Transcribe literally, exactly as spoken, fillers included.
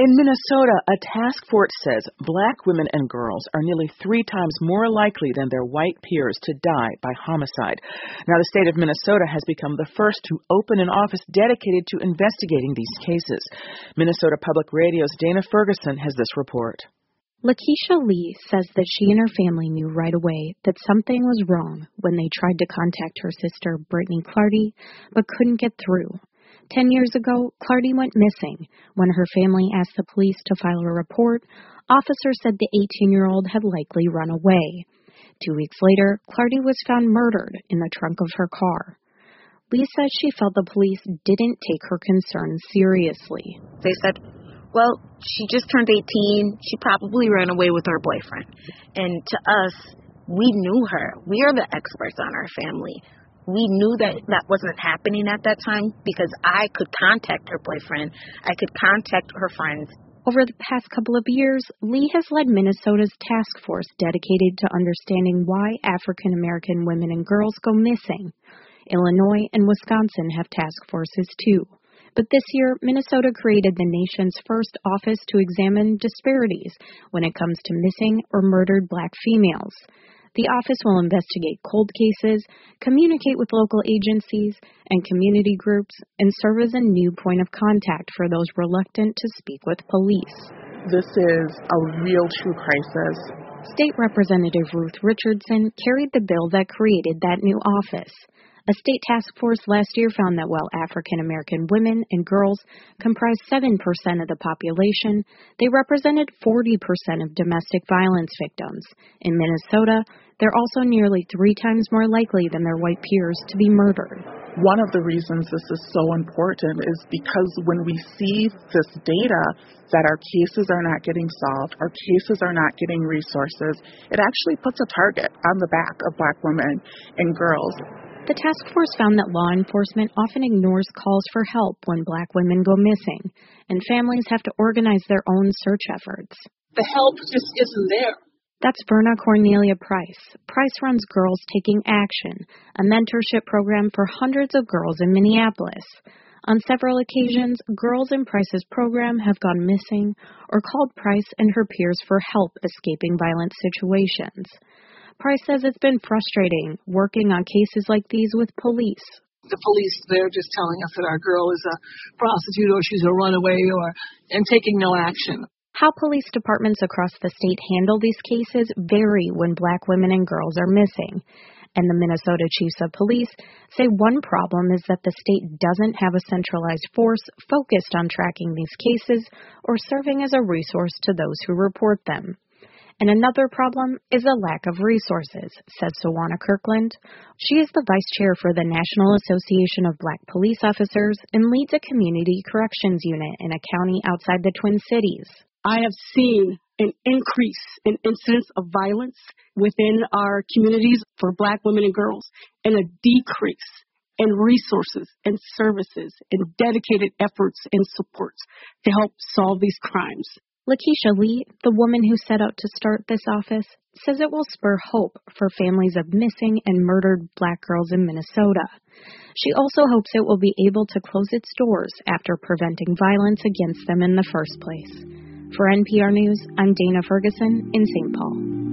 In Minnesota, a task force says black women and girls are nearly three times more likely than their white peers to die by homicide. Now, the state of Minnesota has become the first to open an office dedicated to investigating these cases. Minnesota Public Radio's Dana Ferguson has this report. Lakeisha Lee says that she and her family knew right away that something was wrong when they tried to contact her sister, Brittany Clardy, but couldn't get through. Ten years ago, Clardy went missing. When her family asked the police to file a report, officers said the eighteen-year-old had likely run away. Two weeks later, Clardy was found murdered in the trunk of her car. Lee says she felt the police didn't take her concerns seriously. They said, well, she just turned eighteen. She probably ran away with her boyfriend. And to us, we knew her. We are the experts on our family. We knew that that wasn't happening at that time because I could contact her boyfriend. I could contact her friends. Over the past couple of years, Lee has led Minnesota's task force dedicated to understanding why African American women and girls go missing. Illinois and Wisconsin have task forces too. But this year, Minnesota created the nation's first office to examine disparities when it comes to missing or murdered black females. The office will investigate cold cases, communicate with local agencies and community groups, and serve as a new point of contact for those reluctant to speak with police. This is a real true crisis. State Representative Ruth Richardson carried the bill that created that new office. A state task force last year found that while African American women and girls comprise seven percent of the population, they represented forty percent of domestic violence victims. In Minnesota, they're also nearly three times more likely than their white peers to be murdered. One of the reasons this is so important is because when we see this data that our cases are not getting solved, our cases are not getting resources, it actually puts a target on the back of black women and girls. The task force found that law enforcement often ignores calls for help when black women go missing, and families have to organize their own search efforts. The help just isn't there. That's Verna Cornelia Price. Price runs Girls Taking Action, a mentorship program for hundreds of girls in Minneapolis. On several occasions, girls in Price's program have gone missing or called Price and her peers for help escaping violent situations. Price says it's been frustrating working on cases like these with police. The police, they're just telling us that our girl is a prostitute or she's a runaway or and taking no action. How police departments across the state handle these cases vary when black women and girls are missing. And the Minnesota Chiefs of Police say one problem is that the state doesn't have a centralized force focused on tracking these cases or serving as a resource to those who report them. And another problem is a lack of resources, says Sawana Kirkland. She is the vice chair for the National Association of Black Police Officers and leads a community corrections unit in a county outside the Twin Cities. I have seen an increase in incidents of violence within our communities for black women and girls and a decrease in resources and services and dedicated efforts and supports to help solve these crimes. Lakeisha Lee, the woman who set out to start this office, says it will spur hope for families of missing and murdered black girls in Minnesota. She also hopes it will be able to close its doors after preventing violence against them in the first place. For N P R News, I'm Dana Ferguson in Saint Paul.